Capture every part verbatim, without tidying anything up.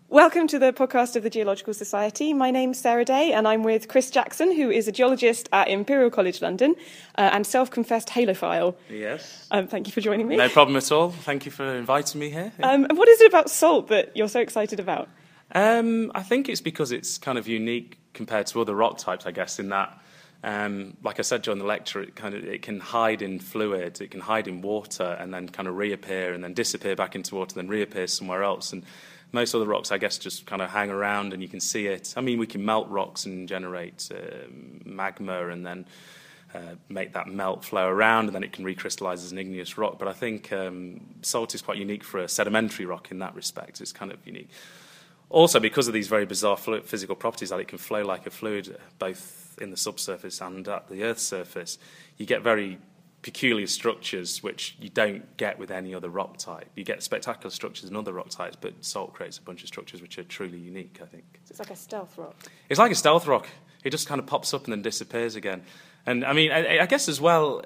Welcome to the podcast of the Geological Society. My name's Sarah Day, and I'm with Chris Jackson, who is a geologist at Imperial College London uh, and self-confessed halophile. Yes. Um, thank you for joining me. No problem at all. Thank you for inviting me here. Um, and what is it about salt that you're so excited about? Um, I think it's because it's kind of unique compared to other rock types, I guess, in that, um, like I said during the lecture, it kind of it can hide in fluid, it can hide in water, and then kind of reappear, and then disappear back into water, then reappear somewhere else. And most other rocks, I guess, just kind of hang around and you can see it. I mean, we can melt rocks and generate uh, magma and then uh, make that melt flow around, and then it can recrystallize as an igneous rock. But I think um, salt is quite unique for a sedimentary rock in that respect. It's kind of unique. Also, because of these very bizarre physical properties, that it can flow like a fluid, both in the subsurface and at the Earth's surface, you get very peculiar structures which you don't get with any other rock type. You get spectacular structures in other rock types, but salt creates a bunch of structures which are truly unique, I think. So it's like a stealth rock. It's like a stealth rock. It just kind of pops up and then disappears again. And I mean, I, I guess as well,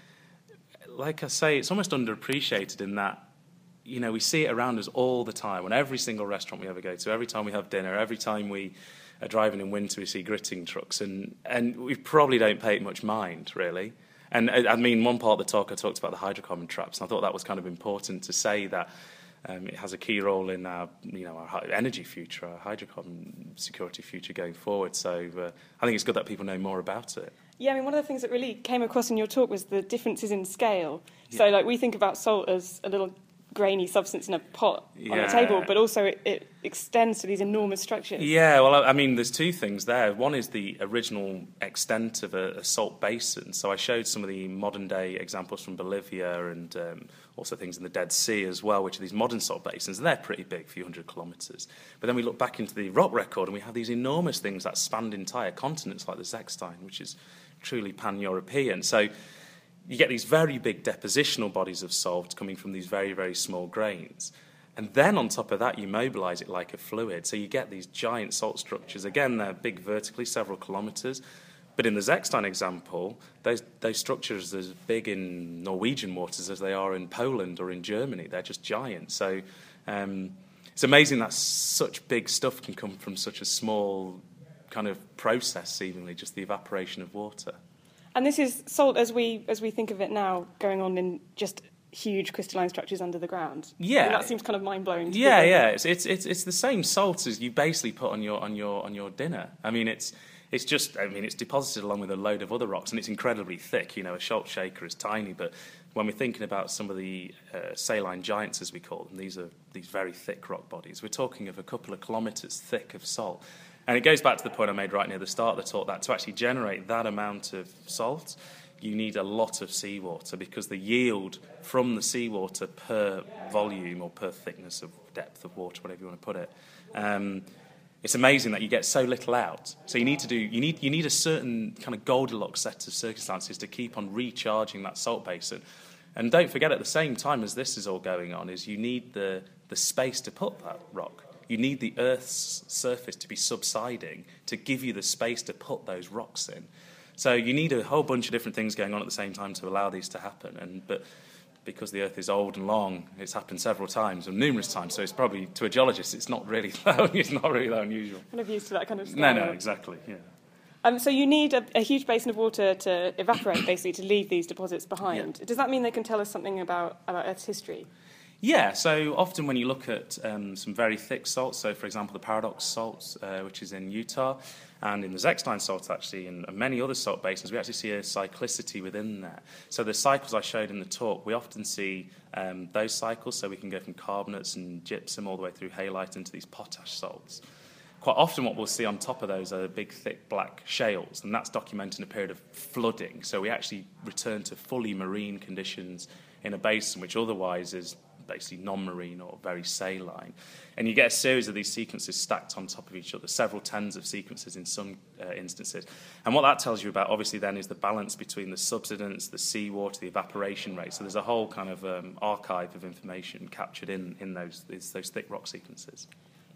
like I say, it's almost underappreciated in that, you know, we see it around us all the time. On every single restaurant we ever go to, every time we have dinner, every time we are driving in winter, we see gritting trucks, and, and we probably don't pay it much mind, really. And I mean, one part of the talk I talked about the hydrocarbon traps, and I thought that was kind of important to say that um, it has a key role in our, you know, our energy future, our hydrocarbon security future going forward. So uh, I think it's good that people know more about it. Yeah, I mean, one of the things that really came across in your talk was the differences in scale. Yeah. So, like, we think about salt as a little grainy substance in a pot yeah. on a table, but also it, it extends to these enormous structures. Yeah, well, I mean, there's two things there. One is the original extent of a, a salt basin. So I showed some of the modern-day examples from Bolivia and um, also things in the Dead Sea as well, which are these modern salt basins, and they're pretty big, a few hundred kilometres. But then we look back into the rock record, and we have these enormous things that spanned entire continents, like the Zechstein, which is truly pan-European. So you get these very big depositional bodies of salt coming from these very, very small grains. And then on top of that, you mobilise it like a fluid. So you get these giant salt structures. Again, they're big vertically, several kilometres. But in the Zechstein example, those, those structures are as big in Norwegian waters as they are in Poland or in Germany. They're just giant. So um, it's amazing that such big stuff can come from such a small kind of process, seemingly, just the evaporation of water. And this is salt as we as we think of it now, going on in just huge crystalline structures under the ground. Yeah, and that seems kind of mind blowing. Yeah, yeah, it's, it's it's it's the same salt as you basically put on your on your on your dinner. I mean, it's it's just I mean it's deposited along with a load of other rocks, and it's incredibly thick. You know, a salt shaker is tiny, but when we're thinking about some of the uh, saline giants, as we call them, these are these very thick rock bodies. We're talking of a couple of kilometres thick of salt. And it goes back to the point I made right near the start of the talk, that to actually generate that amount of salt, you need a lot of seawater, because the yield from the seawater per volume or per thickness of depth of water, whatever you want to put it, um, it's amazing that you get so little out. So you need to do you need you need a certain kind of Goldilocks set of circumstances to keep on recharging that salt basin. And don't forget, at the same time as this is all going on, is you need the the space to put that rock. You need the Earth's surface to be subsiding to give you the space to put those rocks in. So you need a whole bunch of different things going on at the same time to allow these to happen. And but because the Earth is old and long, it's happened several times, or numerous times. So it's probably, to a geologist, it's not really that, it's not really that unusual. Kind of used to that kind of stuff. No, no, exactly. Yeah. Um, so you need a, a huge basin of water to evaporate, basically, to leave these deposits behind. Yeah. Does that mean they can tell us something about about Earth's history? Yeah, so often when you look at um, some very thick salts, so for example the Paradox salts, uh, which is in Utah, and in the Zechstein salts actually, and many other salt basins, we actually see a cyclicity within there. So the cycles I showed in the talk, we often see um, those cycles, so we can go from carbonates and gypsum all the way through halite into these potash salts. Quite often what we'll see on top of those are big, thick, black shales, and that's documenting a period of flooding. So we actually return to fully marine conditions in a basin which otherwise is basically non-marine or very saline. And you get a series of these sequences stacked on top of each other, several tens of sequences in some uh, instances. And what that tells you about, obviously, then is the balance between the subsidence, the seawater, the evaporation rate. So there's a whole kind of um, archive of information captured in, in those, those thick rock sequences.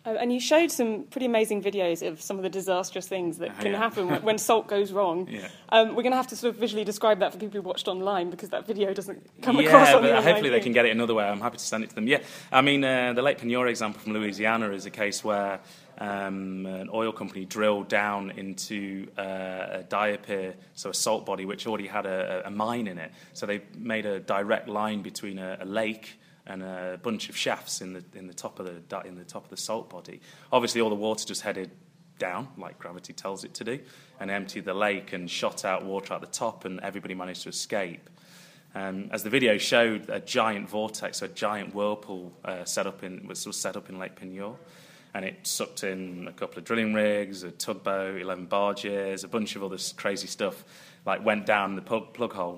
Uh, and you showed some pretty amazing videos of some of the disastrous things that Oh, can yeah. happen when, when salt goes wrong. Yeah. Um, we're going to have to sort of visually describe that for people who watched online because that video doesn't come yeah, across on but the hopefully online they feed. can get it another way. I'm happy to send it to them. Yeah, I mean, uh, the Lake Peigneur example from Louisiana is a case where um, an oil company drilled down into uh, a diapir, so a salt body, which already had a, a mine in it. So they made a direct line between a, a lake and a bunch of shafts in the in the top of the in the top of the salt body. Obviously, all the water just headed down, like gravity tells it to do, and emptied the lake and shot out water at the top, and everybody managed to escape. Um, as the video showed, a giant vortex, a giant whirlpool uh, set up in was set up in Lake Peigneur, and it sucked in a couple of drilling rigs, a tugboat, eleven barges, a bunch of other crazy stuff, like went down the plug, plug hole.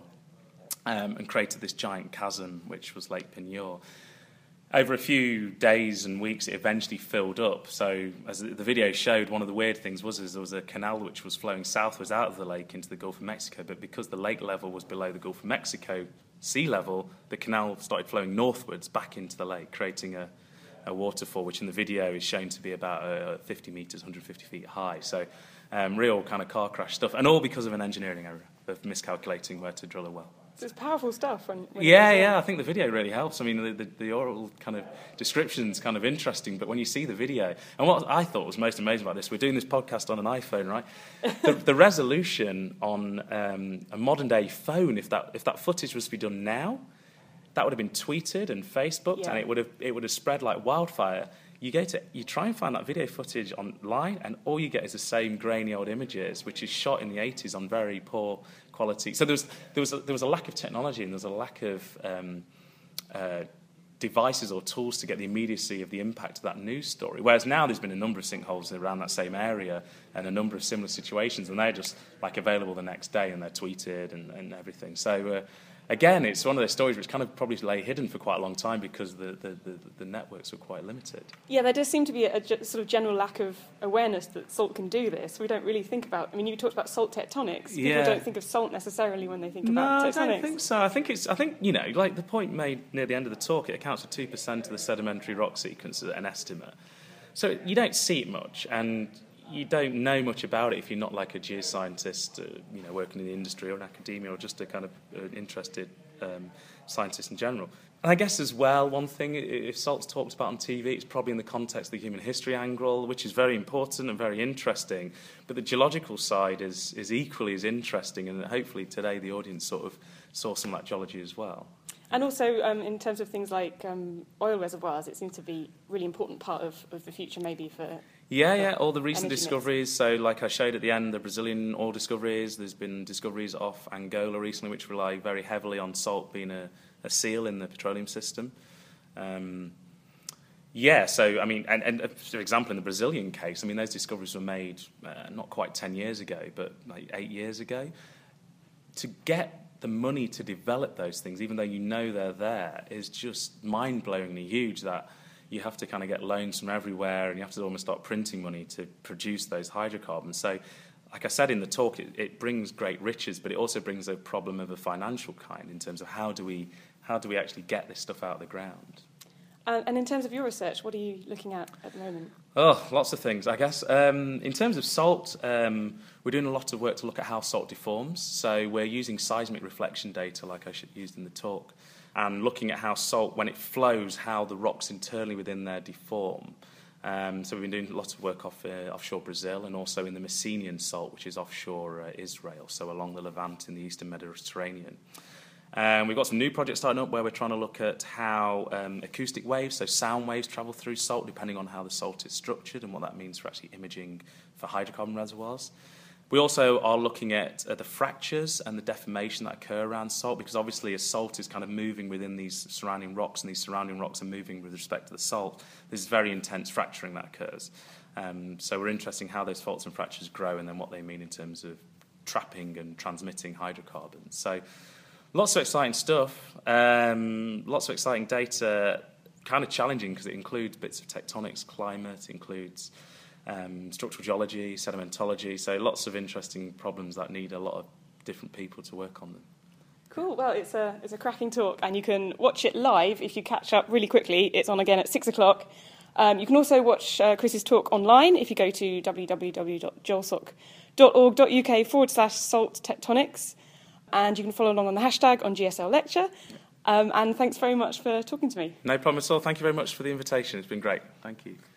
Um, and created this giant chasm, which was Lake Peigneur. Over a few days and weeks, it eventually filled up. So, as the video showed, one of the weird things was is there was a canal which was flowing southwards out of the lake into the Gulf of Mexico, but because the lake level was below the Gulf of Mexico sea level, the canal started flowing northwards back into the lake, creating a, a waterfall, which in the video is shown to be about uh, fifty metres, one hundred fifty feet high. So, um, real kind of car crash stuff, and all because of an engineering error of miscalculating where to drill a well. So it's powerful stuff. When, when Yeah, it yeah, I think the video really helps. I mean, the, the, the oral kind of description's kind of interesting, but when you see the video, and what I thought was most amazing about this, we're doing this podcast on an iPhone, right? the, the resolution on um, a modern-day phone, if that if that footage was to be done now, that would have been tweeted and Facebooked, Yeah. and it would have it would have spread like wildfire. You go to you try and find that video footage online, and all you get is the same grainy old images, which is shot in the eighties on very poor quality. So there was there was a, there was a lack of technology, and there was a lack of um, uh, devices or tools to get the immediacy of the impact of that news story. Whereas now there's been a number of sinkholes around that same area and a number of similar situations, and they're just like available the next day, and they're tweeted and, and everything. So. Uh, Again, it's one of those stories which kind of probably lay hidden for quite a long time because the, the, the, the networks were quite limited. Yeah, there does seem to be a, a sort of general lack of awareness that salt can do this. We don't really think about... I mean, you talked about salt tectonics. People Yeah. don't think of salt necessarily when they think No, about I tectonics. don't think so. I think it's. I think you know, like the point made near the end of the talk, it accounts for two percent of the sedimentary rock sequence as an estimate. So you don't see it much, and you don't know much about it if you're not like a geoscientist, uh, you know, working in the industry or in academia, or just a kind of uh, interested um, scientist in general. And I guess as well, one thing, if salt's talked about on T V, it's probably in the context of the human history angle, which is very important and very interesting. But the geological side is is equally as interesting, and hopefully today the audience sort of saw some of that geology as well. And also, um, in terms of things like um, oil reservoirs, it seems to be a really important part of, of the future, maybe, for... Yeah, yeah, all the recent energy mix. discoveries. So, like I showed at the end, the Brazilian oil discoveries. There's been discoveries off Angola recently, which rely very heavily on salt being a, a seal in the petroleum system. Um, yeah, so, I mean, and, and for example, in the Brazilian case, I mean, those discoveries were made uh, not quite ten years ago, but like eight years ago. To get the money to develop those things, even though you know they're there, is just mind-blowingly huge, that you have to kind of get loans from everywhere, and you have to almost start printing money to produce those hydrocarbons. So, like I said in the talk, it, it brings great riches, but it also brings a problem of a financial kind in terms of how do we how do we actually get this stuff out of the ground. Uh, and in terms of your research, what are you looking at at the moment? Oh, lots of things, I guess. Um, in terms of salt, um, we're doing a lot of work to look at how salt deforms. So we're using seismic reflection data, like I used in the talk, and looking at how salt, when it flows, how the rocks internally within there deform. Um, so we've been doing lots of work off, uh, offshore Brazil, and also in the Messinian salt, which is offshore uh, Israel, so along the Levant in the eastern Mediterranean. Um, we've got some new projects starting up where we're trying to look at how um, acoustic waves, so sound waves, travel through salt, depending on how the salt is structured and what that means for actually imaging for hydrocarbon reservoirs. We also are looking at uh, the fractures and the deformation that occur around salt, because obviously as salt is kind of moving within these surrounding rocks, and these surrounding rocks are moving with respect to the salt, there's very intense fracturing that occurs. Um, so we're interested in how those faults and fractures grow, and then what they mean in terms of trapping and transmitting hydrocarbons. So lots of exciting stuff, um, lots of exciting data, kind of challenging because it includes bits of tectonics, climate, includes um, structural geology, sedimentology, so lots of interesting problems that need a lot of different people to work on them. Cool. Well, it's a, it's a cracking talk, and you can watch it live if you catch up really quickly. It's on again at six o'clock. Um, you can also watch uh, Chris's talk online if you go to w w w dot jolsoc dot org dot u k forward slash salt tectonics, and you can follow along on the hashtag on G S L Lecture. Um, and thanks very much for talking to me. No problem at all. Thank you very much for the invitation. It's been great. Thank you.